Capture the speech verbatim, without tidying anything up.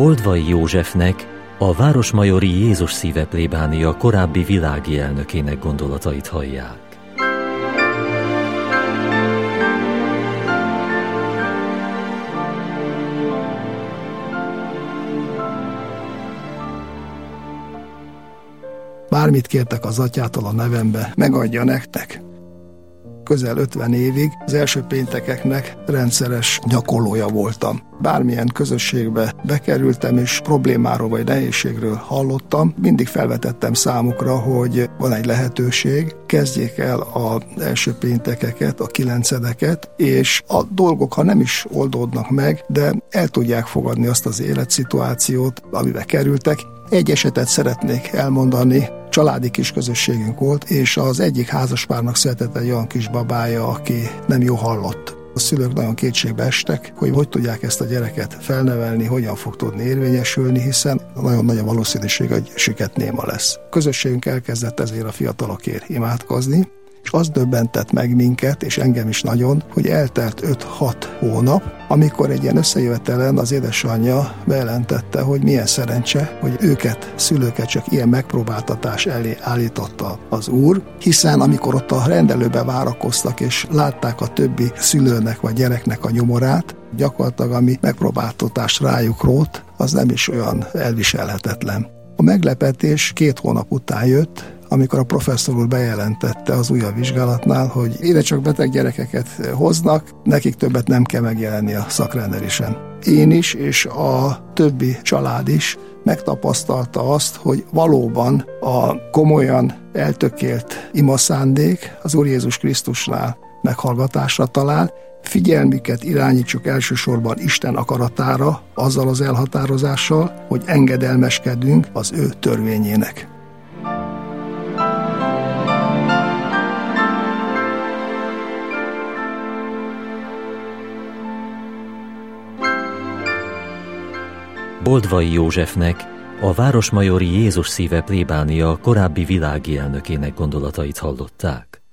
Boldvai Józsefnek, a Városmajori Jézus Szíve plébánia korábbi világi elnökének gondolatait hallják. Bármit kértek az atyától a nevembe, megadja nektek. Közel ötven évig az első péntekeknek rendszeres gyakorlója voltam. Bármilyen közösségbe bekerültem, és problémáról vagy nehézségről hallottam, mindig felvetettem számukra, hogy van egy lehetőség, kezdjék el az első péntekeket, a kilencedeket, és a dolgok, ha nem is oldódnak meg, de el tudják fogadni azt az életszituációt, amibe kerültek. Egy esetet szeretnék elmondani. Családi kis közösségünk volt, és az egyik házaspárnak született egy olyan kis babája, aki nem jó hallott. A szülők nagyon kétségbe estek, hogy hogy tudják ezt a gyereket felnevelni, hogyan fog tudni érvényesülni, hiszen nagyon nagy a valószínűség, hogy süketnéma lesz. A közösségünk elkezdett ezért a fiatalokért imádkozni, és az döbbentett meg minket, és engem is nagyon, hogy eltelt öt-hat hónap, amikor egy ilyen összejövetelen az édesanyja bejelentette, hogy milyen szerencse, hogy őket, szülőket csak ilyen megpróbáltatás elé állította az Úr, hiszen amikor ott a rendelőbe várakoztak, és látták a többi szülőnek vagy gyereknek a nyomorát, gyakorlatilag ami megpróbáltatást rájuk rót, az nem is olyan elviselhetetlen. A meglepetés két hónap után jött, amikor a professzor úr bejelentette az újabb vizsgálatnál, hogy ide csak beteg gyerekeket hoznak, nekik többet nem kell megjelenni a szakrendelésen. Én is, és a többi család is megtapasztalta azt, hogy valóban a komolyan eltökélt imaszándék az Úr Jézus Krisztusnál meghallgatásra talál. Figyelmüket irányítsuk elsősorban Isten akaratára, azzal az elhatározással, hogy engedelmeskedünk az ő törvényének. Boldvai Józsefnek, a Városmajori Jézus Szíve plébánia korábbi világi elnökének gondolatait hallották.